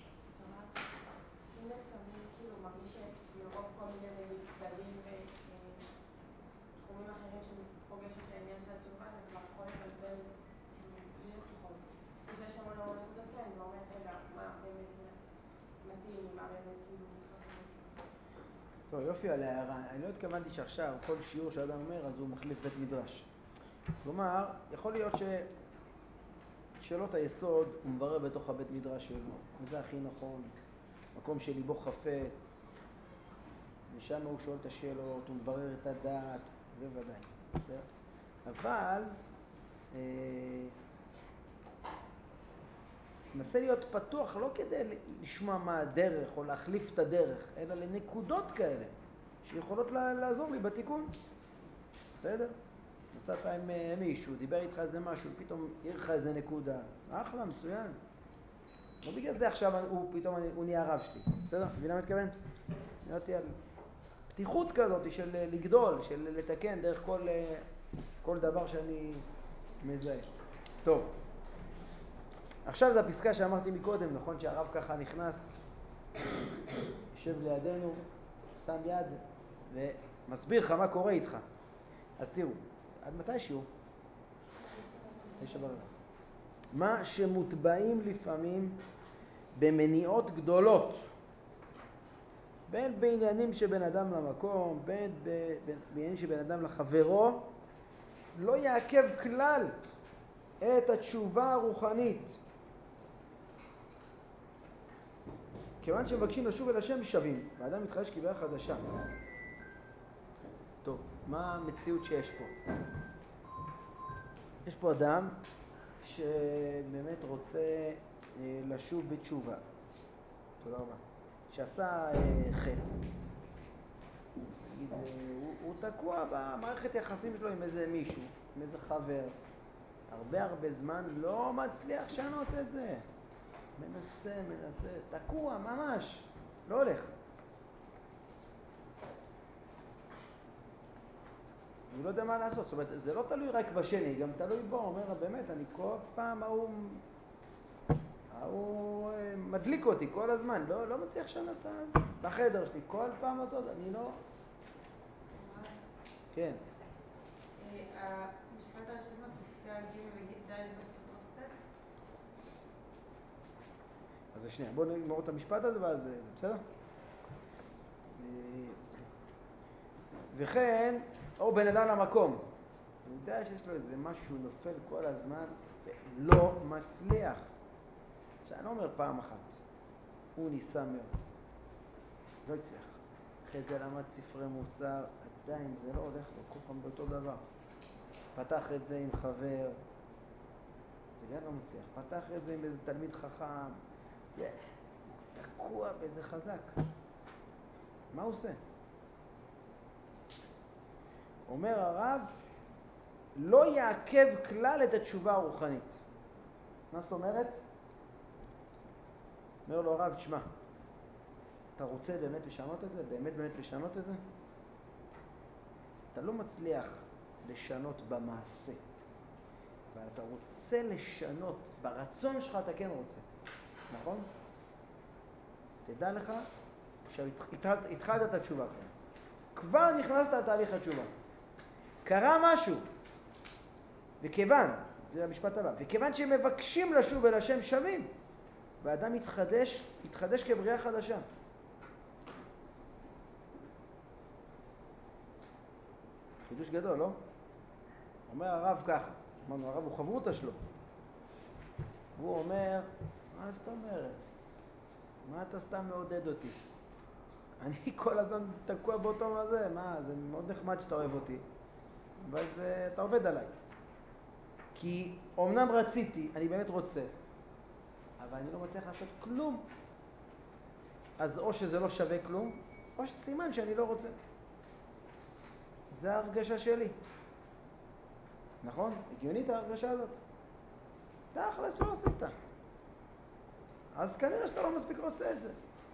לפעמים כאילו מרגיש שמרוב כל מיני נגיד צדדים ותחומים אחרים שפוגש את העניין של התשובה, זה כבר יכול לבלבל בלי לפחות. כשיש המון המון נקודות כאלה, אני אומרת, רגע, מה באמת מתאים, מה באמת כאילו חשוב. טוב, יופי על ההערה. אני לא התכוונתי שעכשיו כל שיעור שאדם אומר, אז הוא מחליף בית מדרש. כלומר, יכול להיות ששאלות היסוד הוא מברר בתוך הבית מדרש שלו. וזה הכי נכון. מקום שליבו חפץ, ושם הוא שואל את השאלות, הוא מברר את הדעת, זה ודאי. בסדר? אבל, אה, נסה להיות פתוח לא כדי לשמוע מה הדרך או להחליף את הדרך, אלא לנקודות כאלה שיכולות לעזור לי בתיקון. בסדר? נסעת עם מישהו, דיבר איתך איזה משהו, פתאום יראה לך איזה נקודה. אחלה, מצוין. לא בגלל זה עכשיו הוא פתאום הוא נהיה הרב שלי. בסדר? מבינה מה מתכוון? נראיתי על פתיחות כזאת של לגדול, של לתקן דרך כל, כל דבר שאני מזהה. טוב. עכשיו זו הפסקה שאמרתי מקודם, נכון שהרב ככה נכנס, יושב לידינו, שם יד ומסביר לך מה קורה איתך. אז תראו, עד מתי שיעור? תשע ברבע. מה שמוטבעים לפעמים במניעות גדולות, בין בעניינים שבין אדם למקום, בין בעניינים שבין אדם לחברו, לא יעכב כלל את התשובה הרוחנית. כיוון שמבקשים לשוב אל השם שווים, והאדם מתחדש כבריאה חדשה. טוב, מה המציאות שיש פה? יש פה אדם שבאמת רוצה לשוב בתשובה. תודה רבה. שעשה חטא. הוא, הוא תקוע במערכת יחסים שלו עם איזה מישהו, עם איזה חבר. הרבה הרבה זמן לא מצליח לשנות את זה. מנסה, מנסה, תקוע ממש, לא הולך. אני לא יודע מה לעשות, זאת אומרת, זה לא תלוי רק בשני, גם תלוי בו, אומר, באמת, אני כל פעם, ההוא, ההוא מדליק אותי כל הזמן, לא, לא מצליח לשנות בחדר שלי, כל פעם אותו, אני לא... כן. המשפט הראשון בפסקה ג' וד' בסוטרה קצת? אז זה שנייה, בואו נגמור את המשפט הזה ואז זה בסדר? וכן, או בן אדם למקום. אני יודע שיש לו איזה משהו נופל כל הזמן ולא מצליח. עכשיו, אני לא אומר פעם אחת. הוא ניסה מאוד. לא הצליח. אחרי זה למד ספרי מוסר, עדיין זה לא הולך לו כל פעם באותו דבר. פתח את זה עם חבר, זה גם לא מצליח. פתח את זה עם איזה תלמיד חכם, תקוע באיזה חזק. מה הוא עושה? אומר הרב, לא יעכב כלל את התשובה הרוחנית. מה זאת אומרת? אומר לו הרב, תשמע, אתה רוצה באמת לשנות את זה? באמת באמת לשנות את זה? אתה לא מצליח לשנות במעשה, אבל אתה רוצה לשנות, ברצון שלך אתה כן רוצה, נכון? תדע לך שהתחלת את התשובה כבר. כבר נכנסת לתהליך התשובה. קרה משהו. וכיוון, זה המשפט הבא, וכיוון שמבקשים לשוב אל השם שווים, והאדם יתחדש, יתחדש כבריאה חדשה. חידוש גדול, לא? אומר הרב ככה, אמרנו, הרב הוא חברותא שלו. הוא אומר, מה זאת אומרת? מה אתה סתם מעודד אותי? אני כל הזמן תקוע באותו הזה, מה, זה מאוד נחמד שאתה אוהב אותי, אבל זה, אתה עובד עליי. כי אומנם רציתי, אני באמת רוצה, אבל אני לא מצליח לעשות כלום. אז או שזה לא שווה כלום, או שסימן שאני לא רוצה. זה ההרגשה שלי. נכון? הגיונית ההרגשה הזאת. תכלס לא עשית. אז כנראה שאתה לא מספיק רוצה את זה.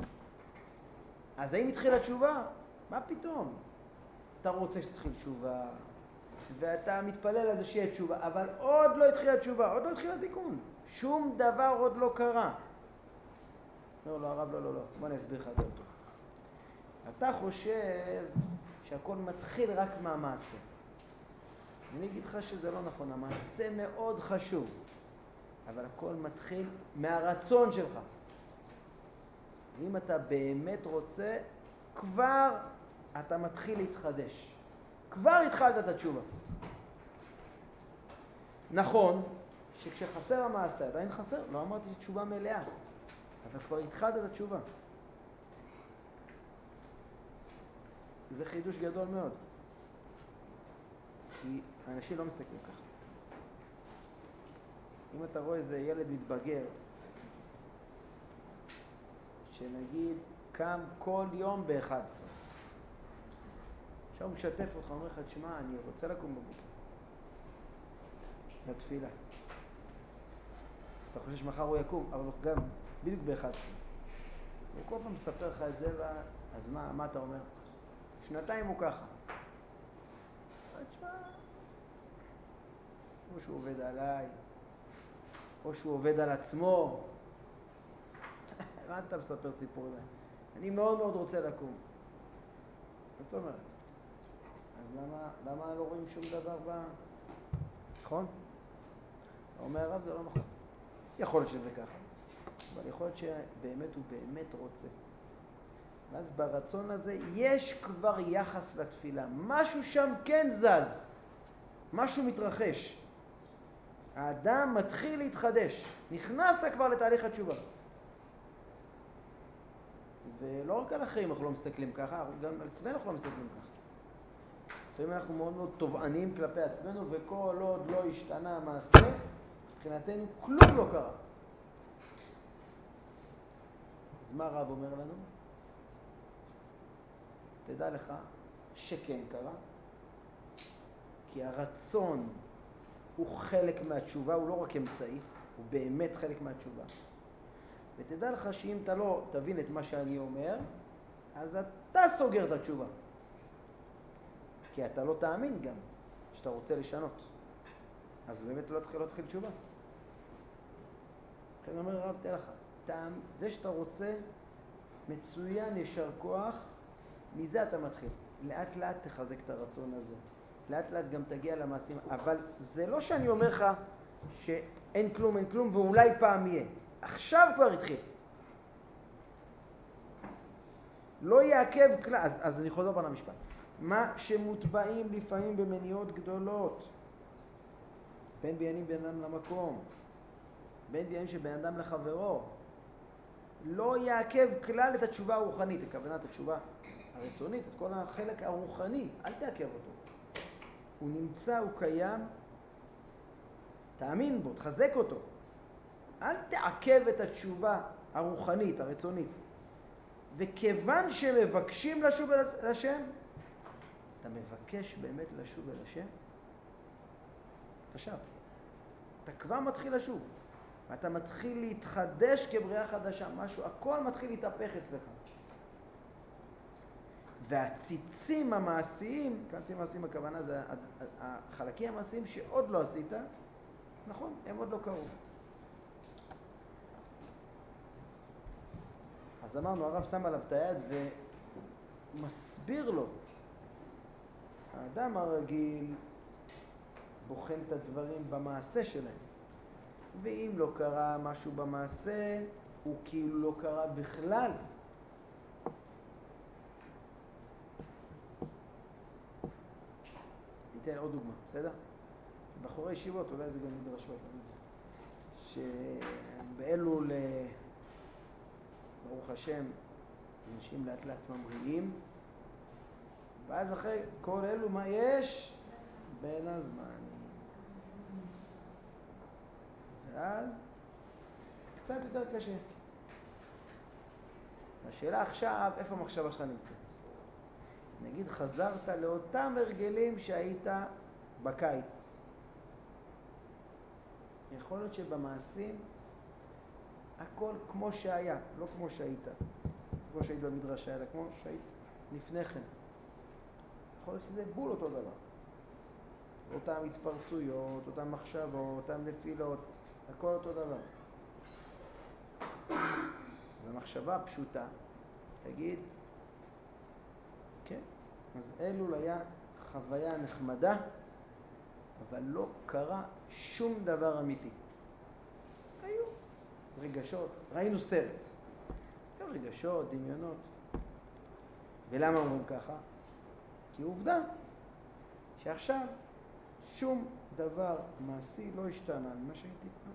אז האם התחילה תשובה? מה פתאום? אתה רוצה שתתחיל תשובה, ואתה מתפלל על זה שיהיה תשובה, אבל עוד לא התחילה תשובה, עוד לא התחילה תיקון. שום דבר עוד לא קרה. לא, לא, הרב, לא, לא, לא. בוא נסביר לך את זה אותו. אתה חושב שהכל מתחיל רק מהמעשה. אני אגיד לך שזה לא נכון, המעשה מאוד חשוב, אבל הכל מתחיל מהרצון שלך. אם אתה באמת רוצה, כבר אתה מתחיל להתחדש. כבר התחלת את התשובה. נכון שכשחסר המעשה, עדיין חסר, לא אמרתי תשובה מלאה, אבל כבר התחלת את התשובה. זה חידוש גדול מאוד. כי אנשים לא מסתכלים ככה. אם אתה רואה איזה ילד מתבגר, שנגיד קם כל יום ב-אחת עשרה, עכשיו הוא משתף אותך, אומר לך, תשמע, אני רוצה לקום בבוקר לתפילה. אז אתה חושב שמחר הוא יקום, אבל הוא גם בדיוק ב-אחת עשרה. הוא כל פעם מספר לך את זה, אז מה, מה אתה אומר? שנתיים הוא ככה. תשמע, או שהוא עובד עליי, או שהוא עובד על עצמו. מה אתה מספר סיפור הזה? אני מאוד מאוד רוצה לקום. מה זאת אומרת? אז למה, למה לא רואים שום דבר ב... נכון? אומר הרב, זה לא נכון. יכול להיות שזה ככה, אבל יכול להיות שבאמת הוא באמת רוצה. ואז ברצון הזה יש כבר יחס לתפילה. משהו שם כן זז. משהו מתרחש. האדם מתחיל להתחדש. נכנסת כבר לתהליך התשובה. ולא רק על אחרים אנחנו לא מסתכלים ככה, גם על עצמנו אנחנו לא מסתכלים ככה. לפעמים אנחנו מאוד מאוד תובענים כלפי עצמנו, וכל עוד לא השתנה המעשה, מבחינתנו כלום לא קרה. אז מה הרב אומר לנו? תדע לך שכן קרה, כי הרצון הוא חלק מהתשובה, הוא לא רק אמצעי, הוא באמת חלק מהתשובה. ותדע לך שאם אתה לא תבין את מה שאני אומר, אז אתה סוגר את התשובה. כי אתה לא תאמין גם שאתה רוצה לשנות. אז באמת לא תתחיל, לא תתחיל תשובה. אני אומר, הרב, תדע לך, טעם, זה שאתה רוצה מצוין, ישר כוח, מזה אתה מתחיל. לאט לאט תחזק את הרצון הזה. לאט לאט גם תגיע למעשים. אבל זה לא שאני אומר לך שאין כלום, אין כלום, ואולי פעם יהיה. עכשיו כבר התחיל. לא יעכב כלל. אז, אז אני חוזר בן המשפט. מה שמוטבעים לפעמים במניעות גדולות, בין בעניינים בין אדם למקום, בין בעניינים שבין אדם לחברו, לא יעכב כלל את התשובה הרוחנית, הכוונת התשובה הרצונית, את כל החלק הרוחני, אל תעכב אותו. הוא נמצא, הוא קיים, תאמין בו, תחזק אותו. אל תעכב את התשובה הרוחנית, הרצונית. וכיוון שמבקשים לשוב אל השם, אתה מבקש באמת לשוב אל השם, אתה שב. אתה כבר מתחיל לשוב. אתה מתחיל להתחדש כבריאה חדשה, משהו, הכל מתחיל להתהפך אצלך. והציצים המעשיים, כאן ציצים המעשיים הכוונה זה החלקים המעשיים שעוד לא עשית, נכון, הם עוד לא קרו. אז אמרנו, הרב שם עליו את היד ומסביר לו. האדם הרגיל בוחן את הדברים במעשה שלהם. ואם לא קרה משהו במעשה, הוא כאילו לא קרה בכלל. ניתן עוד דוגמה, בסדר? בחורי ישיבות, אולי זה גם מדרשות, אני יודע. שבאלול, ברוך השם, אנשים לאט לאט ממריאים, ואז אחרי כל אלו מה יש? בין הזמנים. ואז קצת יותר קשה. השאלה עכשיו, איפה המחשבה שלך נמצאת? נגיד חזרת לאותם הרגלים שהיית בקיץ. יכול להיות שבמעשים הכל כמו שהיה, לא כמו שהיית. כמו שהיית במדרשה, אלא כמו שהיית לפני כן. יכול להיות שזה בול אותו דבר. אותם התפרצויות, אותם מחשבות, אותם נפילות, הכל אותו דבר. אז המחשבה הפשוטה, תגיד, כן, אז אלול היה חוויה נחמדה, אבל לא קרה שום דבר אמיתי. היו רגשות, ראינו סרט. היו רגשות, דמיונות. ולמה אומרים ככה? כי עובדה שעכשיו שום דבר מעשי לא השתנה ממה שהייתי פעם.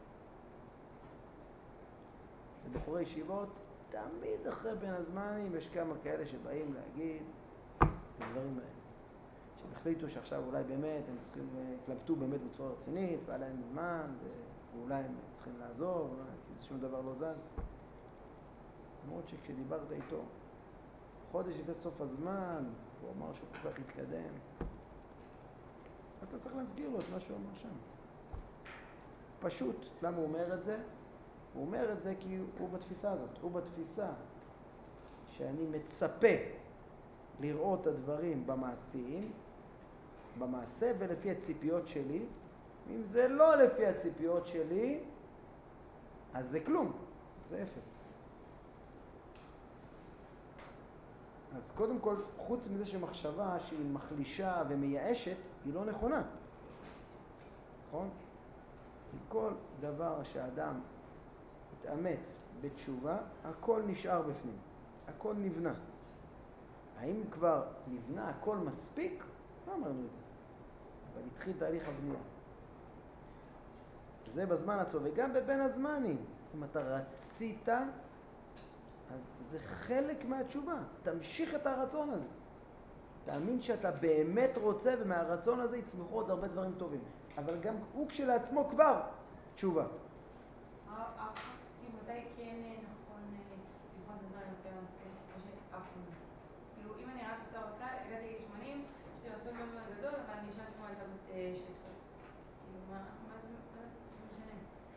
לבחורי ישיבות, תמיד אחרי בין הזמנים יש כמה כאלה שבאים להגיד את הדברים האלה. שהם החליטו שעכשיו אולי באמת הם צריכים, התלבטו באמת בצורה רצינית, והיה להם זמן, ואולי הם צריכים לעזור, כי זה שום דבר לא זז. למרות שכשדיברת איתו, חודש לפני סוף הזמן, הוא אמר שהוא כל כך התקדם. אז אתה צריך להסגיר לו את מה שהוא אמר שם. פשוט, למה הוא אומר את זה? הוא אומר את זה כי הוא בתפיסה הזאת. הוא בתפיסה שאני מצפה לראות את הדברים במעשים, במעשה ולפי הציפיות שלי. אם זה לא לפי הציפיות שלי, אז זה כלום, זה אפס. אז קודם כל, חוץ מזה שמחשבה שהיא מחלישה ומייאשת, היא לא נכונה. נכון? כי כל דבר שהאדם מתאמץ בתשובה, הכל נשאר בפנים. הכל נבנה. האם כבר נבנה הכל מספיק? לא אמרנו את זה. אבל התחיל תהליך הבנייה. זה בזמן עצמו, וגם בבין הזמנים. אם אתה רצית, אז זה חלק מהתשובה. תמשיך את הרצון הזה. תאמין שאתה באמת רוצה, ומהרצון הזה יצמחו עוד הרבה דברים טובים. אבל גם הוא כשלעצמו כבר תשובה. מתי כן נכון לבחון את הדברים לפי המעשה, או שאף פעם? כאילו, אם אני רק רוצה רוצה, הגעתי לגיל שמונים, יש לי רצון מאוד מאוד גדול, אבל אני אשאר כמו הייתה בת שש עשרה. כאילו, מה זה משנה?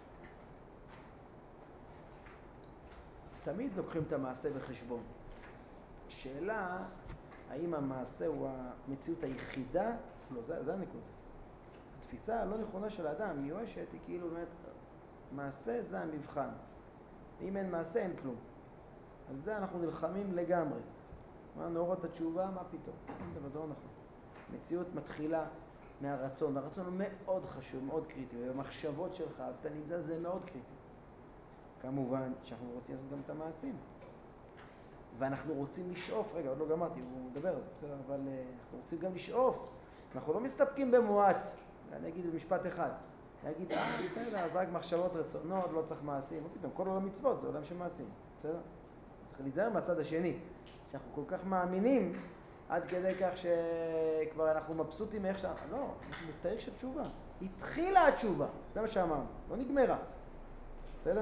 תמיד לוקחים את המעשה בחשבון. שאלה, האם המעשה הוא המציאות היחידה? לא, זה, זה הנקודה. התפיסה הלא נכונה של האדם, מיואשת, היא כאילו באמת, מעשה זה המבחן. אם אין מעשה, אין כלום. על זה אנחנו נלחמים לגמרי. מה, נאורות התשובה? מה פתאום? זה לא נכון. מציאות מתחילה מהרצון. הרצון הוא מאוד חשוב, מאוד קריטי. ובמחשבות שלך, אתה נמצא, זה מאוד קריטי. כמובן שאנחנו רוצים לעשות גם את המעשים. ואנחנו רוצים לשאוף, רגע, עוד לא גמרתי, הוא מדבר על זה, בסדר, אבל אנחנו רוצים גם לשאוף. אנחנו לא מסתפקים במועט. אני אגיד במשפט אחד. אני אגיד, אה, בסדר, אז רק מחשבות רצונות, לא צריך מעשים. לא פתאום, כל עולם מצוות זה עולם של מעשים, בסדר? צריך להיזהר מהצד השני, שאנחנו כל כך מאמינים, עד כדי כך שכבר אנחנו מבסוטים מאיך שאנחנו, לא, אנחנו בתהליך של תשובה. התחילה התשובה, זה מה שאמרנו, לא נגמרה. בסדר?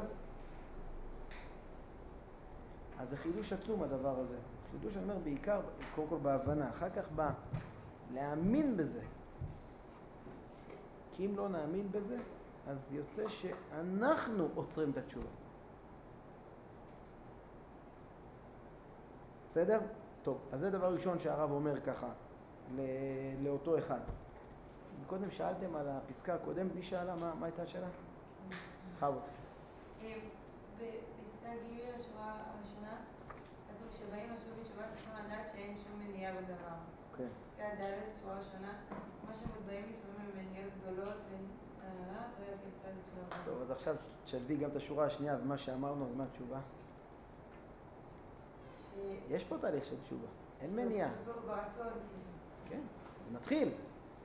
אז זה חידוש עצום הדבר הזה. חידוש אני אומר בעיקר, קודם כל בהבנה, אחר כך בא להאמין בזה. כי אם לא נאמין בזה, אז יוצא שאנחנו עוצרים את התשובה. בסדר? טוב, אז זה דבר ראשון שהרב אומר ככה, לאותו אחד. קודם שאלתם על הפסקה הקודמת, מי שאלה? מה, מה הייתה השאלה? חוות. בפסקה ג' השורה הראשונה, כתוב שבאים לשוב בתשובה צריכים לדעת שאין שום מניעה בדבר. אוקיי. פסקה ד' שורה ראשונה, מה שמודבעים לפעמים הם מניעות גדולות ונהלה, לא יהיה כתבה לתשובה. טוב, אז עכשיו תשלבי גם את השורה השנייה ומה שאמרנו, אז מה התשובה? יש פה תהליך של תשובה, אין מניעה. ברצון, כאילו. כן, זה מתחיל.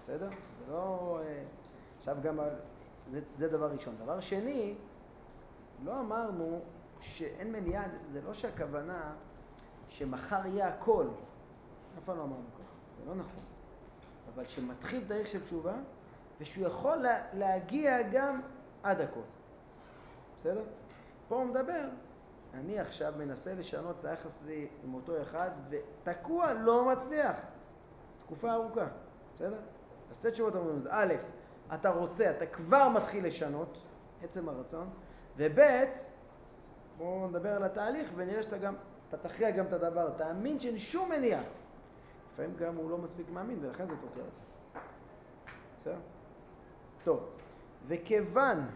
בסדר? זה לא... עכשיו גם... זה, זה דבר ראשון. דבר שני, לא אמרנו שאין מניעה, זה לא שהכוונה שמחר יהיה הכל. אף פעם לא אמרנו ככה, זה לא נכון. אבל שמתחיל תהליך של תשובה, ושהוא יכול לה, להגיע גם עד הכל. בסדר? פה הוא מדבר, אני עכשיו מנסה לשנות את היחס עם אותו אחד, ותקוע לא מצליח. תקופה ארוכה. בסדר? אז שתי תשובות אומרים זה. א', אתה רוצה, אתה כבר מתחיל לשנות, עצם הרצון, וב', בואו נדבר על התהליך ונראה שאתה גם, אתה תכריע גם את הדבר, תאמין שאין שום מניעה. לפעמים גם הוא לא מספיק מאמין ולכן זה תוקע את זה. בסדר? טוב, וכיוון,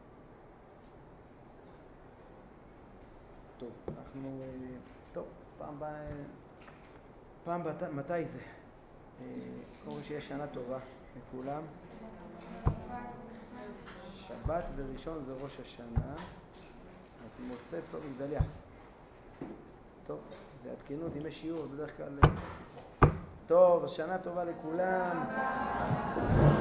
טוב, אנחנו, טוב, אז פעם באה, פעם בת... מתי זה? קורא שיהיה שנה טובה לכולם. שבת וראשון זה ראש השנה, אז מוצא צור גדליה. טוב, זה עדכנות, אם יש שיעור, בדרך כלל... טוב, אז שנה טובה לכולם.